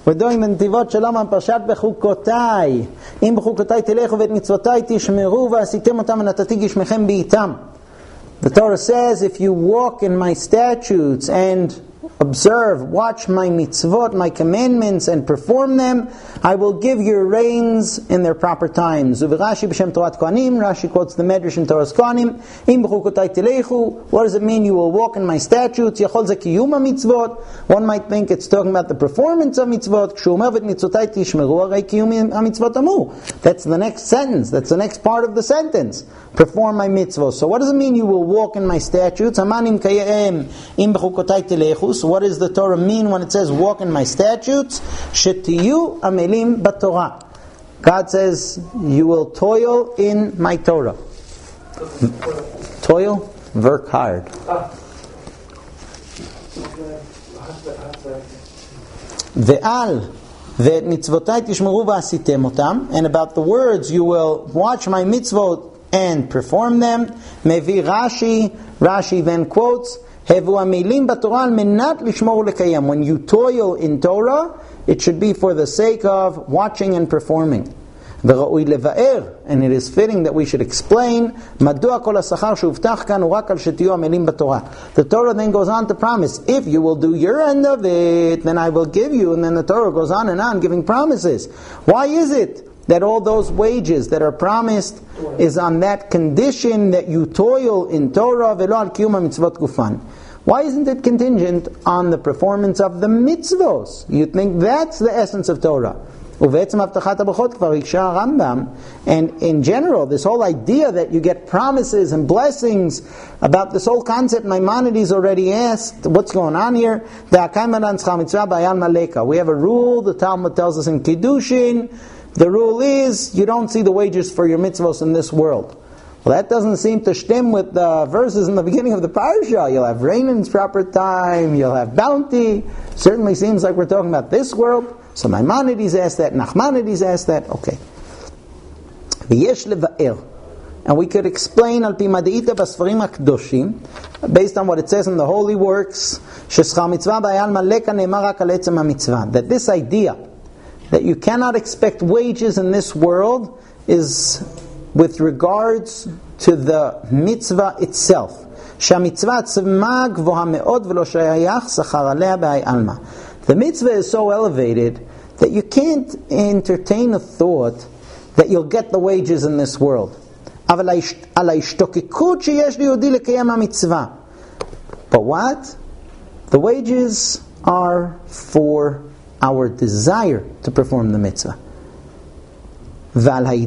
We're doing the Netivot Shalom on Parshat Bechukotai. Im Bechukotai telechu vet mitzvotai tishmeru v'asitem otam v'natati gishmechem b'itam. The Torah says, if you walk in my statutes and observe, watch my mitzvot, my commandments, and perform them, I will give your rains in their proper times. Rashi b'shem Torat Kohanim, Rashi quotes the Medrash in Torah's Kohanim. Im b'chukotai telechu. What does it mean? You will walk in my statutes. Yachol ze kiyum mitzvot. One might think it's talking about the performance of mitzvot. K'shumer vet mitzotai tishmeru arei kiyum mitzvot amu. That's the next sentence. That's the next part of the sentence. Perform my mitzvot. So what does it mean? You will walk in my statutes. Amanim kayeim im b'chukotai telechu. So what does the Torah mean when it says walk in my statutes? Shetiyu amelim b'Torah. God says you will toil in my Torah. Toil, work hard. Ve'al ve'et mitzvotai tishmeru v'asitem otam. And about the words, you will watch my mitzvot and perform them. Mevi Rashi. Rashi then quotes, Hevu amilim b'Torah al menat lishmor lekayem. When you toil in Torah, it should be for the sake of watching and performing. V'ra'ui leva'er, and it is fitting that we should explain, madua kol ha'sachar she'uvtach kan hu rak al shetiyu amilim b'Torah. The Torah then goes on to promise, if you will do your end of it, then I will give you. And then the Torah goes on and on giving promises. Why is it that all those wages that are promised is on that condition that you toil in Torah velo al kiyum mitzvot gufan? Why isn't it contingent on the performance of the mitzvos? You'd think that's the essence of Torah. And in general, this whole idea that you get promises and blessings, about this whole concept, Maimonides already asked, what's going on here? We have a rule, the Talmud tells us in Kiddushin, the rule is, you don't see the wages for your mitzvos in this world. Well, that doesn't seem to stem with the verses in the beginning of the parsha. You'll have rain in its proper time, you'll have bounty. Certainly seems like we're talking about this world. So Maimonides asked that, Nachmanides asked that. Okay. V'yesh leva'er. And we could explain al pi mad'ita basfarim ha'kedoshim, based on what it says in the holy works, sheschar mitzvah b'ayal maleka ne'emar rak al etzem ha'mitzvah. That this idea that you cannot expect wages in this world is with regards to the mitzvah itself. The mitzvah is so elevated that you can't entertain a thought that you'll get the wages in this world. But what? The wages are for our desire to perform the mitzvah. And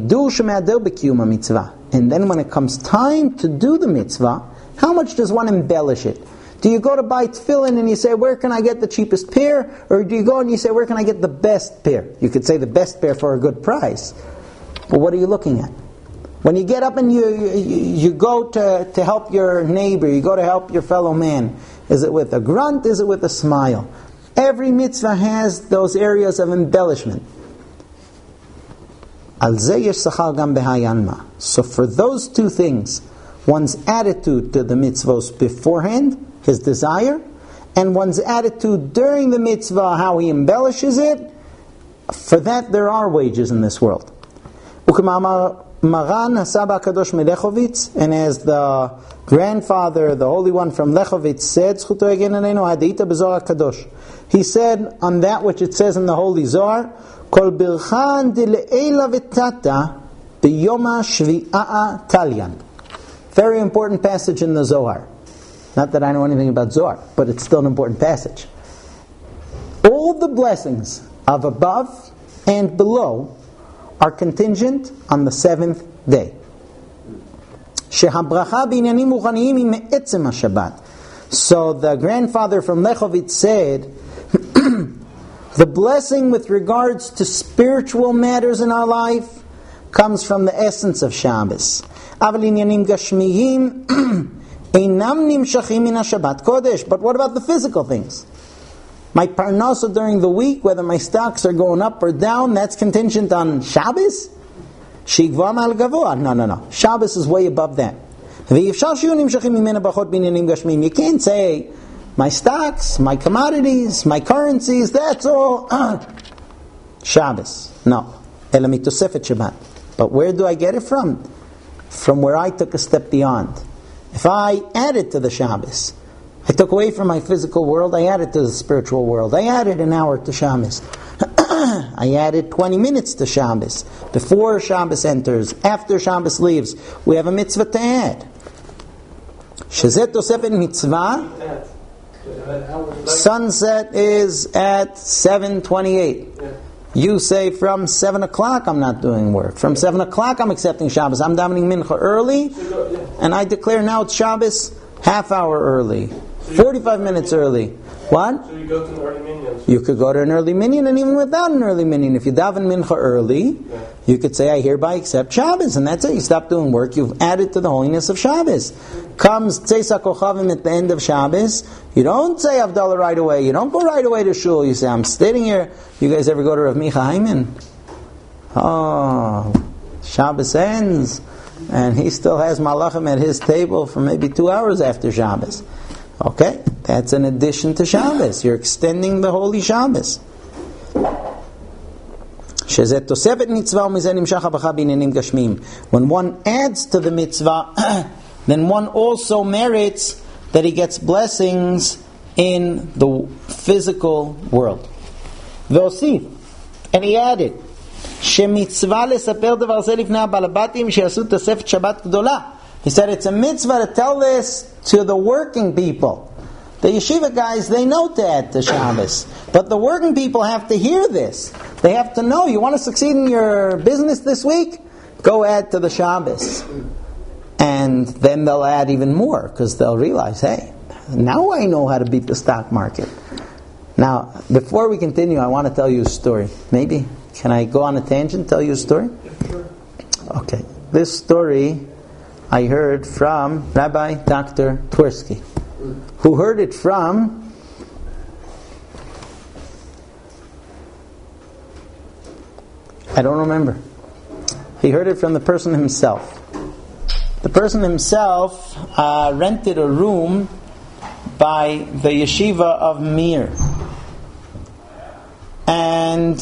then when it comes time to do the mitzvah, how much does one embellish it? Do you go to buy tefillin and you say, where can I get the cheapest pair? Or do you go and you say, where can I get the best pair? You could say the best pair for a good price. But what are you looking at? When you get up and you go to help your neighbor, you go to help your fellow man, is it with a grunt? Is it with a smile? Every mitzvah has those areas of embellishment. So for those two things, one's attitude to the mitzvos beforehand, his desire, and one's attitude during the mitzvah, how he embellishes it, for that there are wages in this world. And as the grandfather, the Holy One from Lechovitz said, he said on that which it says in the Holy Zohar, Kol birchan dile'ela v'tata b'yoma shvi'a talyan. Very important passage in the Zohar. Not that I know anything about Zohar, but it's still an important passage. All the blessings of above and below are contingent on the seventh day. Shehabracha b'inyanim ruchaniyim hi me'etzem haShabbat. So the grandfather from Lechovitz said, the blessing with regards to spiritual matters in our life comes from the essence of Shabbos. But what about the physical things? My parnasa during the week, whether my stocks are going up or down, that's contingent on Shabbos? No. Shabbos is way above that. You can't say, my stocks, my commodities, my currencies, that's all Shabbos. No. Ela mitosefet Shabbat. But where do I get it from? From where I took a step beyond. If I added to the Shabbos, I took away from my physical world, I added to the spiritual world. I added an hour to Shabbos. I added 20 minutes to Shabbos. Before Shabbos enters, after Shabbos leaves, we have a mitzvah to add. Shezet tosefet mitzvah. Sunset is at 7:28. You say from 7 o'clock I'm not doing work. From 7 o'clock I'm accepting Shabbos. I'm davening mincha early, and I declare now it's Shabbos half hour early, 45 minutes early. What? So you go to an early minyan. You could go to an early minyan, and even without an early minyan, if you daven mincha early, you could say, I hereby accept Shabbos, and that's it. You stop doing work. You've added to the holiness of Shabbos. Comes Tzeis HaKochavim at the end of Shabbos. You don't say Havdalah right away. You don't go right away to shul. You say, I'm sitting here. You guys ever go to Rav Micha Hyman? Oh, Shabbos ends, and he still has malachim at his table for maybe 2 hours after Shabbos. Okay, that's an addition to Shabbos. You're extending the holy Shabbos. When one adds to the mitzvah, then one also merits that he gets blessings in the physical world. And he added, he said it's a mitzvah to tell this to the working people. The yeshiva guys, they know to add to Shabbos. But the working people have to hear this. They have to know, you want to succeed in your business this week? Go add to the Shabbos. And then they'll add even more, because they'll realize, hey, now I know how to beat the stock market. Now, before we continue, I want to tell you a story. Maybe, can I go on a tangent, tell you a story? Okay. This story I heard from Rabbi Dr. Twersky, who heard it from I don't remember. He heard it from the person himself. The person himself rented a room by the yeshiva of Mir. And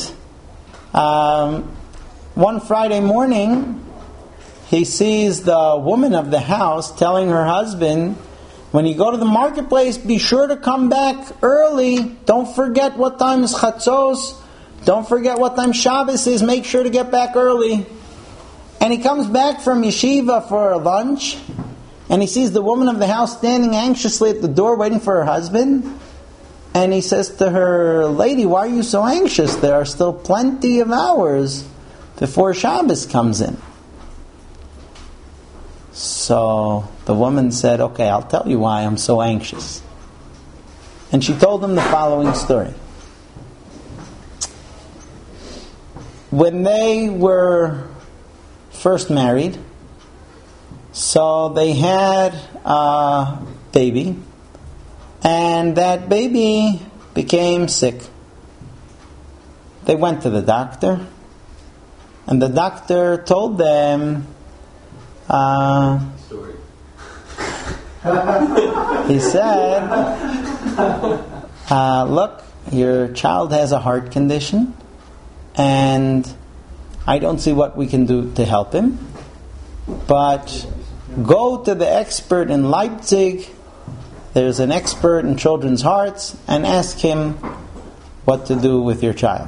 one Friday morning, he sees the woman of the house telling her husband, when you go to the marketplace, be sure to come back early. Don't forget what time is Chatzos. Don't forget what time Shabbos is. Make sure to get back early. And he comes back from yeshiva for lunch, and he sees the woman of the house standing anxiously at the door waiting for her husband. And he says to her, lady, why are you so anxious? There are still plenty of hours before Shabbos comes in. So the woman said, okay, I'll tell you why I'm so anxious. And she told him the following story. When they were first married, so they had a baby, and that baby became sick. They went to the doctor, and the doctor told them, Story. He said, look, your child has a heart condition, and I don't see what we can do to help him, but go to the expert in Leipzig. There's an expert in children's hearts, and ask him what to do with your child.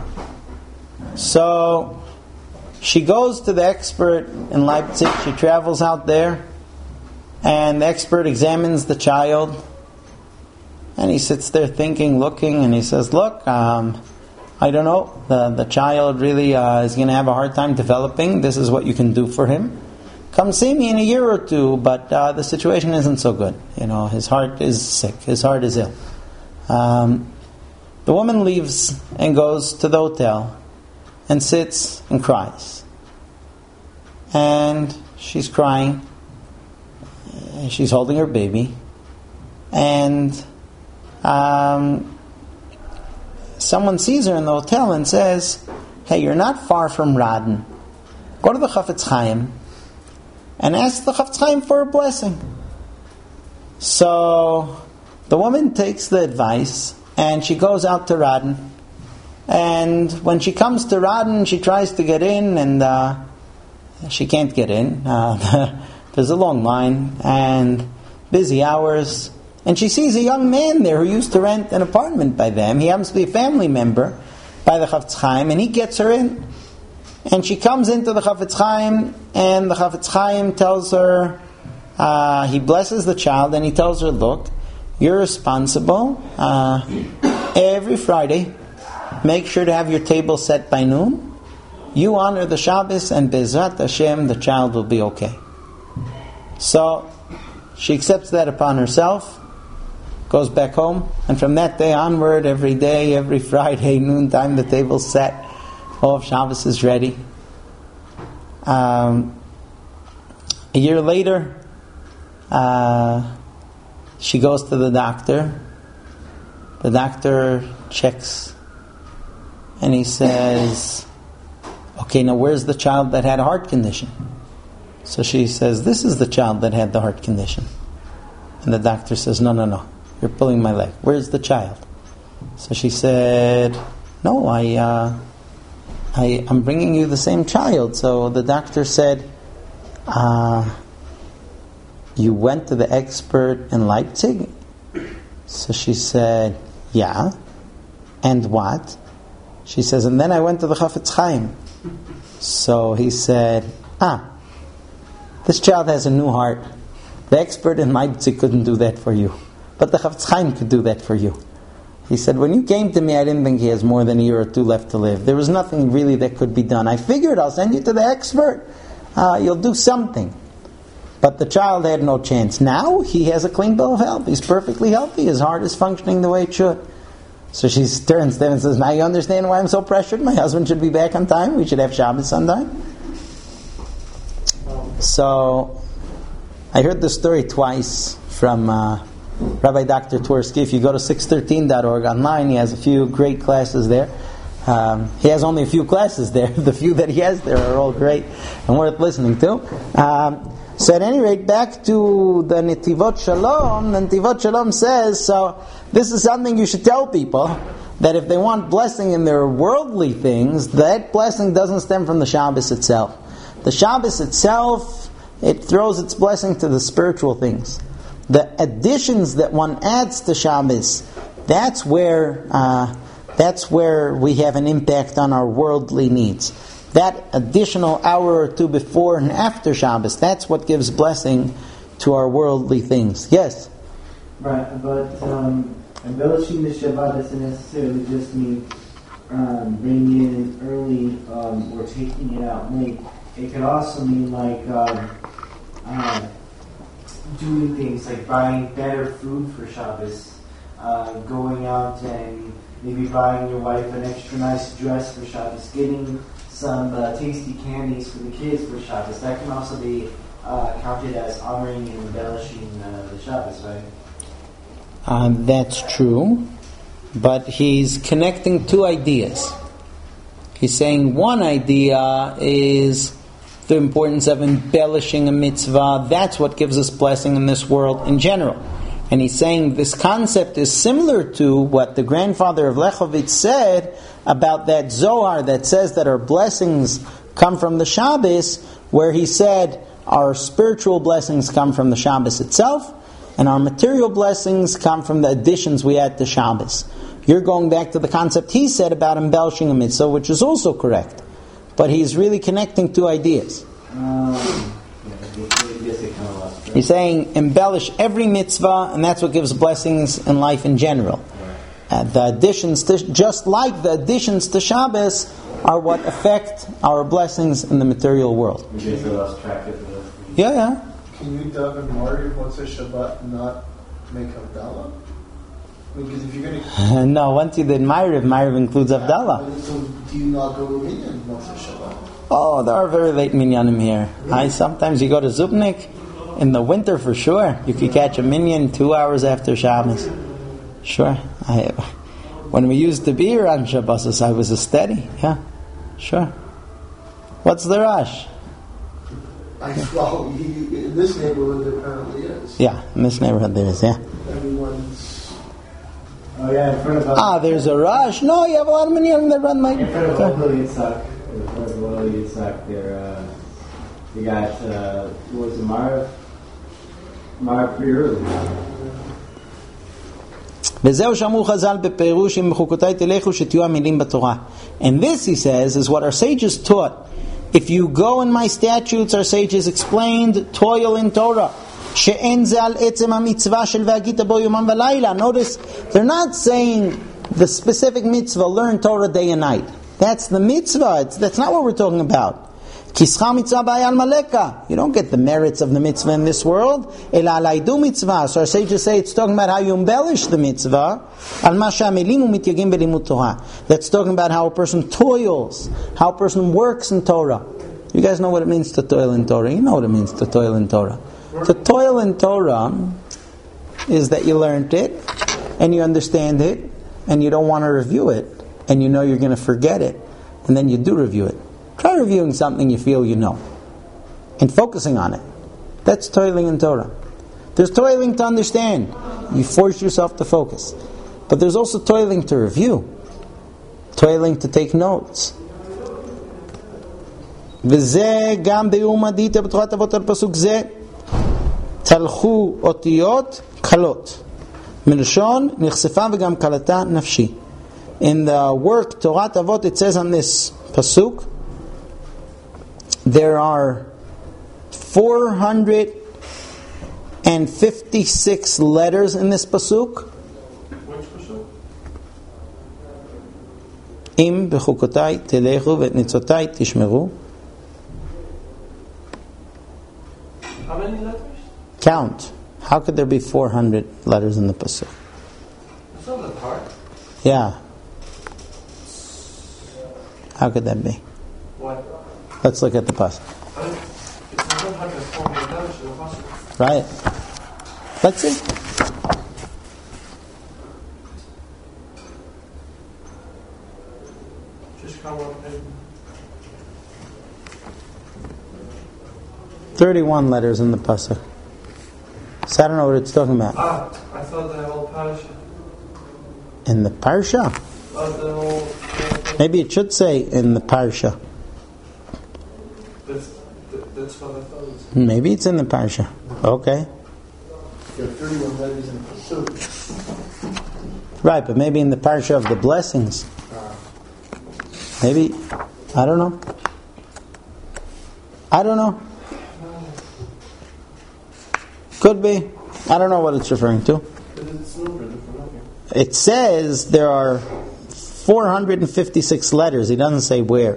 So she goes to the expert in Leipzig. She travels out there, and the expert examines the child, and he sits there thinking, looking, and he says, look, I don't know, the child really is going to have a hard time developing. This is what you can do for him. Come see me in a year or two, but the situation isn't so good. You know, his heart is sick. His heart is ill. The woman leaves and goes to the hotel and sits and cries. And she's crying. She's holding her baby. And someone sees her in the hotel and says, hey, you're not far from Radin. Go to the Chafetz Chaim and ask the Chafetz Chaim for a blessing. So the woman takes the advice, and she goes out to Radin, And when she comes to Radin, she tries to get in, and she can't get in. There's a long line and busy hours. And she sees a young man there who used to rent an apartment by them. He happens to be a family member by the Chafetz Chaim, and he gets her in. And she comes into the Chafetz Chaim, and the Chafetz Chaim tells her, he blesses the child, and he tells her, look, you're responsible. Every Friday, make sure to have your table set by noon. You honor the Shabbos, and Bezrat Hashem, the child will be okay. So, she accepts that upon herself, goes back home, and from that day onward, every day, every Friday, noontime, the table's set. All of Shabbos is ready. A year later, she goes to the doctor. The doctor checks, and he says, okay, now where's the child that had a heart condition? So she says, this is the child that had the heart condition. And the doctor says, no, you're pulling my leg. Where's the child? So she said, no, I'm bringing you the same child. So the doctor said, you went to the expert in Leipzig? So she said, yeah. And what? She says, and then I went to the Chafetz Chaim. So he said, this child has a new heart. The expert in Leipzig couldn't do that for you, but the Chafetz Chaim could do that for you. He said, when you came to me, I didn't think he has more than a year or two left to live. There was nothing really that could be done. I figured I'll send you to the expert. You'll do something. But the child had no chance. Now he has a clean bill of health. He's perfectly healthy. His heart is functioning the way it should. So she turns to him and says, now you understand why I'm so pressured? My husband should be back on time. We should have Shabbos on time. So I heard the story twice from Rabbi Dr. Twersky. If you go to 613.org online, he has a few great classes there. He has only a few classes there. The few that he has there are all great and worth listening to. So at any rate, back to the Netivot Shalom. The Netivot Shalom says, so this is something you should tell people, that if they want blessing in their worldly things, that blessing doesn't stem from the Shabbos itself. The Shabbos itself, it throws its blessing to the spiritual things. The additions that one adds to Shabbos, that's where we have an impact on our worldly needs. That additional hour or two before and after Shabbos, that's what gives blessing to our worldly things. Yes? Right, but embellishing the Shabbat doesn't necessarily just mean bringing it in early or taking it out late. It could also mean like doing things like buying better food for Shabbos, going out and maybe buying your wife an extra nice dress for Shabbos, getting some tasty candies for the kids for Shabbos. That can also be counted as honoring and embellishing the Shabbos, right? That's true, but he's connecting two ideas. He's saying one idea is the importance of embellishing a mitzvah. That's what gives us blessing in this world in general. And he's saying this concept is similar to what the grandfather of Lechovitz said about that Zohar that says that our blessings come from the Shabbos, where he said our spiritual blessings come from the Shabbos itself, and our material blessings come from the additions we add to Shabbos. You're going back to the concept he said about embellishing a mitzvah, which is also correct. But he's really connecting two ideas. He's saying embellish every mitzvah, and that's what gives blessings in life in general. The additions, just like the additions to Shabbos, are what affect our blessings in the material world. Yeah. Can you daven Mariv once a Shabbat and not make Havdalah? Because if you're going to... No, once you did Mariv includes Havdalah. So do you not go to Minyan once a Shabbat? Oh, there are very late Minyanim here. Really? Sometimes you go to Zubnik. In the winter, for sure, you could catch a minyan 2 hours after Shabbos. Sure. When we used to be here on Shabbos, I was a steady. Yeah, sure. What's the rush? Well, in this neighborhood, there apparently is. Yeah, in this neighborhood there is, yeah. Everyone's Oh yeah, in front of there's a rush. No, you have a lot of minyanim that run like... In front of Oil Yitzhak. In front of Oil Yitzhak, there, you got, what was it, Marav pretty early. וזהו שאמרו חז"ל בפירוש אם בחוקותיי תלכו שתהיו המילים בתורה. And this, he says, is what our sages taught. If you go in my statutes, our sages explained, toil in Torah. שאין זה על עצם המצווה של והגית בו יומם ולילה. Notice, they're not saying the specific mitzvah, learn Torah day and night. That's the mitzvah. That's not what we're talking about. כי שכר מצווה בעיה על מלכה. You don't get the merits of the mitzvah in this world. אלא על הידו מצווה. So our sages say it's talking about how you embellish the mitzvah. על מה שהמילים ומתייגים בלימוד תורה. That's talking about how a person toils. How a person works in Torah. You guys know what it means to toil in Torah. You know what it means to toil in Torah. To toil in Torah is that you learned it, and you understand it, and you don't want to review it, and you know you're going to forget it, and then you do review it. Try reviewing something you feel you know, and focusing on it. That's toiling in Torah. There's toiling to understand. You force yourself to focus. But there's also toiling to review. Toiling to take notes. וזה גם ביאור מדיטה בתורת אבות על פסוק זה תלכו אותיות קלות מלשון נחשפה וגם קלתה נפשי. In the work Torat Avot, it says on this pasuk there are 456 letters in this pasuk. Which pasuk? Im b'chukotai telechu v'et nitzotai tishmeru. How many letters? Count. How could there be 400 letters in the pasuk? It's not that hard. Yeah. How could that be? What? Let's look at the pasuk. It's not hard to form the letters in the pasuk. Right. Let's see. Just come up and 31 letters in the pasuk. So I don't know what it's talking about. I thought the whole parasha. In the parsha? The whole Maybe it should say in the parsha. that's what I thought it was. Maybe it's in the parsha. Okay. There are 31 letters in the pasuk. Right, but maybe in the parsha of the blessings. Maybe, I don't know. Could be. I don't know what it's referring to. But it's numbered for nothing. It says there are 456 letters. He doesn't say where.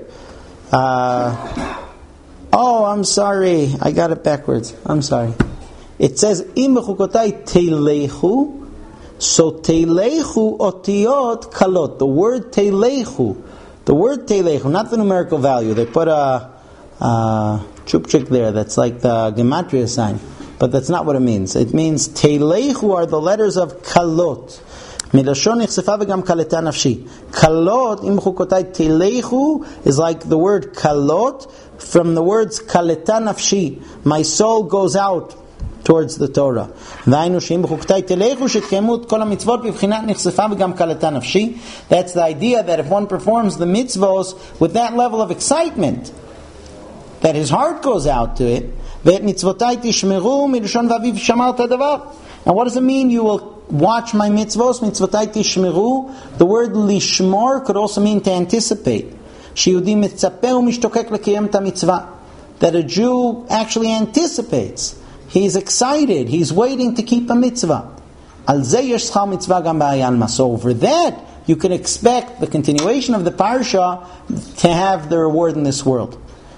I'm sorry. I got it backwards. I'm sorry. It says, Im bechukotai telechu. So telechu otiyot kalot. The word telechu, not the numerical value. They put a chupchik there. That's like the gematria sign. But that's not what it means. It means telechu are the letters of kalot. Milashon nichsefa v'gam kaleta nafshi. Kalot im chukotai telechu is like the word kalot from the words kaleta nafshi. My soul goes out towards the Torah. V'aynu sheim b'chukotai telechu shetkemut kol hamitzvot b'bchinat nichsefa v'gam kaleta nafshi. That's the idea that if one performs the mitzvos with that level of excitement, that his heart goes out to it. And what does it mean? You will watch my mitzvos. Mitzvotai tishmeru. The word lishmor could also mean to anticipate. That a Jew actually anticipates. He's excited. He's waiting to keep a mitzvah. So over that, you can expect the continuation of the parsha to have the reward in this world.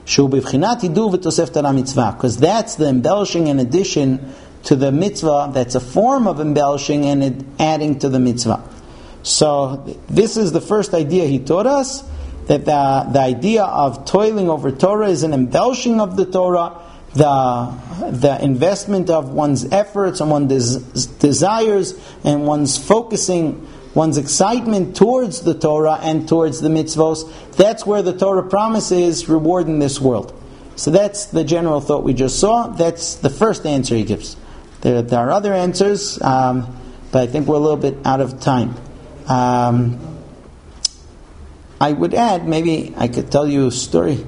Because that's the embellishing in addition to the mitzvah. That's a form of embellishing and adding to the mitzvah. So this is the first idea he taught us, that the idea of toiling over Torah is an embellishing of the Torah, the investment of one's efforts and one's desires and one's focusing, one's excitement towards the Torah and towards the mitzvos. That's where the Torah promises reward in this world. So that's the general thought we just saw. That's the first answer he gives. There are other answers, but I think we're a little bit out of time. I would add, maybe I could tell you a story.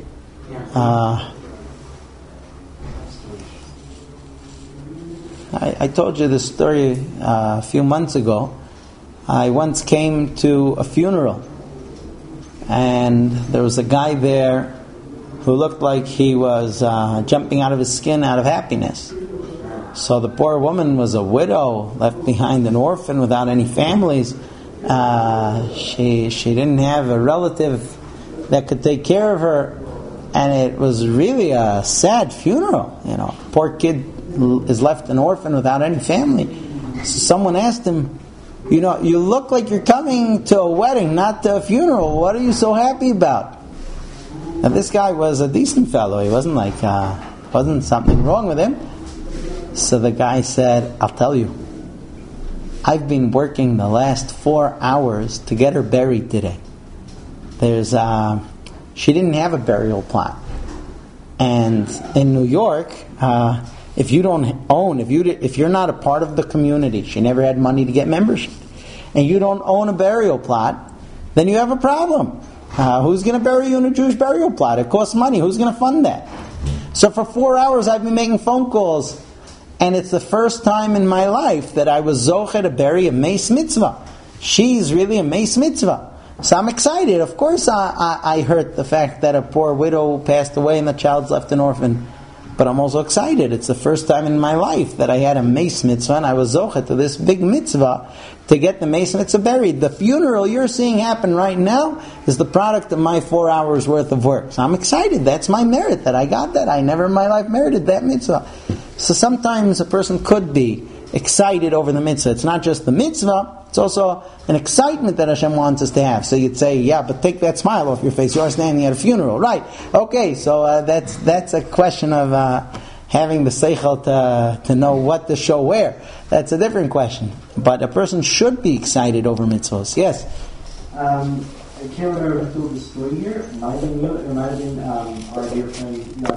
I told you this story a few months ago. I once came to a funeral, and there was a guy there who looked like he was jumping out of his skin out of happiness. So the poor woman was a widow, left behind an orphan without any families. She didn't have a relative that could take care of her, and it was really a sad funeral. Poor kid is left an orphan without any family. So someone asked him, you look like you're coming to a wedding, not to a funeral. What are you so happy about? And this guy was a decent fellow. He wasn't wasn't something wrong with him. So the guy said, I'll tell you, I've been working the last 4 hours to get her buried today. She didn't have a burial plot. And in New York, if you don't own, if you're not a part of the community, she never had money to get membership, and you don't own a burial plot, then you have a problem. Who's going to bury you in a Jewish burial plot? It costs money. Who's going to fund that? So for 4 hours I've been making phone calls, and it's the first time in my life that I was zoche to bury a meis mitzvah. She's really a meis mitzvah. So I'm excited. Of course I hurt the fact that a poor widow passed away and the child's left an orphan. But I'm also excited. It's the first time in my life that I had a meis mitzvah, and I was zoche to this big mitzvah to get the meis mitzvah buried. The funeral you're seeing happen right now is the product of my 4 hours worth of work. So I'm excited. That's my merit, that I got that. I never in my life merited that mitzvah. So sometimes a person could be excited over the mitzvah. It's not just the mitzvah, it's also an excitement that Hashem wants us to have. So you'd say, yeah, but take that smile off your face. You are standing at a funeral. Right. Okay, so that's a question of having the seichel to know what to show where. That's a different question. But a person should be excited over mitzvahs. Yes? I can't remember who told the story here. It might have been our dear friend